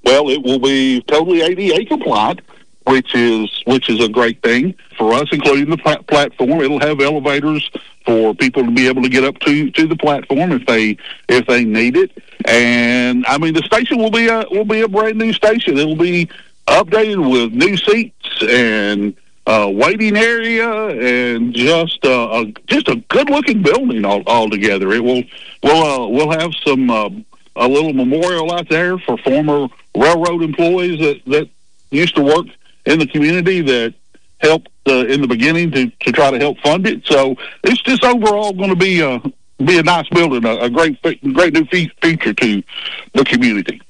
Well, it will be totally ADA compliant, which is a great thing for us, including the platform. It'll have elevators for people to be able to get up to the platform if they need it. And I mean, the station will be a brand new station. It'll be updated with new seats and waiting area, and just a good looking building altogether. It we'll have some a little memorial out there for former railroad employees that used to work in the community that helped in the beginning to try to help fund it. So it's just overall going to be a nice building, a great new feature to the community.